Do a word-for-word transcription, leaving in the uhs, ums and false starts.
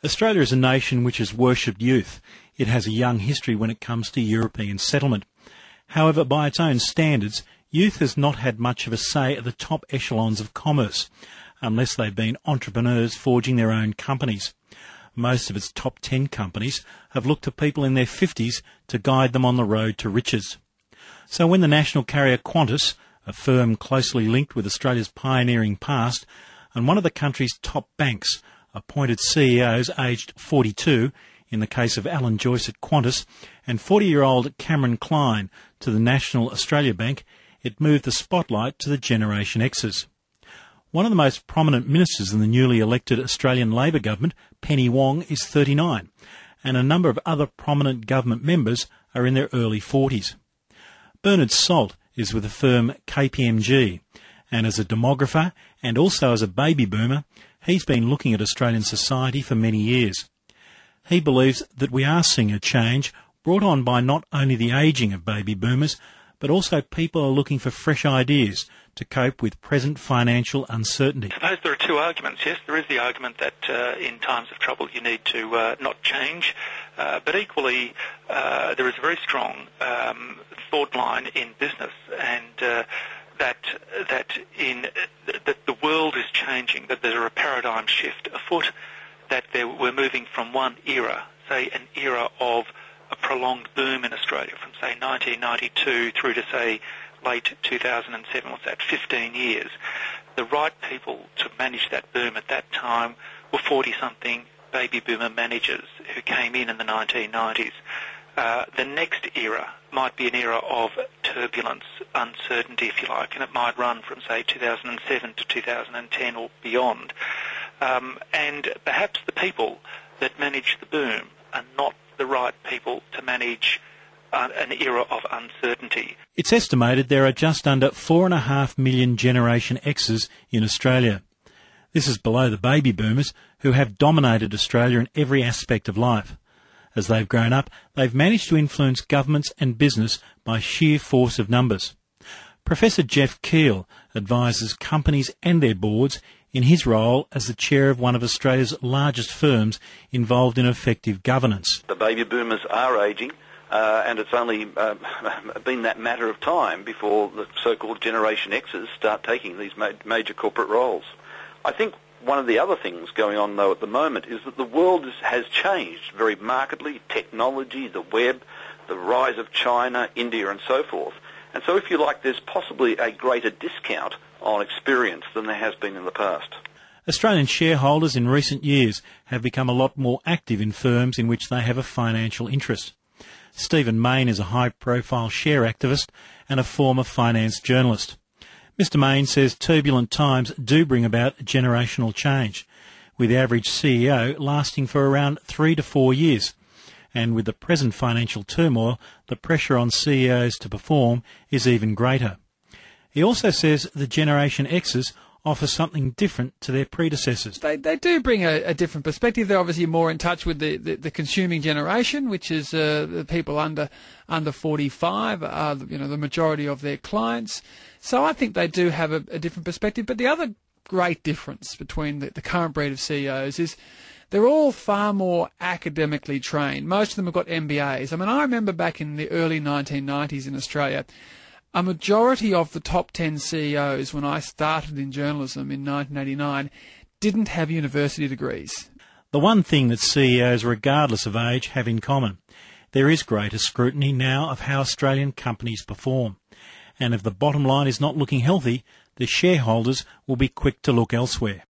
Australia is a nation which has worshipped youth. It has a young history when it comes to European settlement. However, by its own standards, youth has not had much of a say at the top echelons of commerce, unless they've been entrepreneurs forging their own companies. Most of its top ten companies have looked to people in their fifties to guide them on the road to riches. So when the national carrier Qantas, a firm closely linked with Australia's pioneering past, and one of the country's top banks, appointed C E Os aged forty-two, in the case of Alan Joyce at Qantas, and forty-year-old Cameron Klein to the National Australia Bank, it moved the spotlight to the Generation X's. One of the most prominent ministers in the newly elected Australian Labor government, Penny Wong, is thirty-nine, and a number of other prominent government members are in their early forties. Bernard Salt is with the firm K P M G, and as a demographer and also as a baby boomer, he's been looking at Australian society for many years. He believes that we are seeing a change brought on by not only the ageing of baby boomers, but also people are looking for fresh ideas to cope with present financial uncertainty. I suppose there are two arguments. Yes, there is the argument that uh, in times of trouble you need to uh, not change, uh, but equally uh, there is a very strong um, thought line in business, and uh, that that in that the world is changing, that there's a paradigm shift afoot, that there, we're moving from one era, say an era of a prolonged boom in Australia, from say nineteen ninety-two through to say late two thousand seven, what's that, fifteen years. The right people to manage that boom at that time were forty-something baby boomer managers who came in in the nineteen nineties. Uh, the next era might be an era of turbulence, uncertainty, if you like, and it might run from, say, two thousand seven to two thousand ten or beyond. Um, and perhaps the people that manage the boom are not the right people to manage uh, an era of uncertainty. It's estimated there are just under four and a half million Generation X's in Australia. This is below the baby boomers who have dominated Australia in every aspect of life. As they've grown up, they've managed to influence governments and business by sheer force of numbers. Professor Jeff Keel advises companies and their boards in his role as the chair of one of Australia's largest firms involved in effective governance. The baby boomers are ageing, uh, and it's only uh, been that matter of time before the so-called Generation X's start taking these ma- major corporate roles. I think one of the other things going on, though, at the moment is that the world is, has changed very markedly. Technology, the web, the rise of China, India and so forth. And so, if you like, there's possibly a greater discount on experience than there has been in the past. Australian shareholders in recent years have become a lot more active in firms in which they have a financial interest. Stephen Mayne is a high-profile share activist and a former finance journalist. Mister Mayne says turbulent times do bring about generational change, with the average C E O lasting for around three to four years. And with the present financial turmoil, the pressure on C E Os to perform is even greater. He also says the Generation X's offer something different to their predecessors. They they do bring a, a different perspective. They're obviously more in touch with the, the, the consuming generation, which is uh, the people under under forty-five, are you know the majority of their clients. So I think they do have a, a different perspective. But the other great difference between the, the current breed of C E Os is they're all far more academically trained. Most of them have got M B As. I mean, I remember back in the early nineteen nineties in Australia, a majority of the top ten C E Os when I started in journalism in nineteen eighty-nine didn't have university degrees. The one thing that C E Os, regardless of age, have in common: there is greater scrutiny now of how Australian companies perform. And if the bottom line is not looking healthy, the shareholders will be quick to look elsewhere.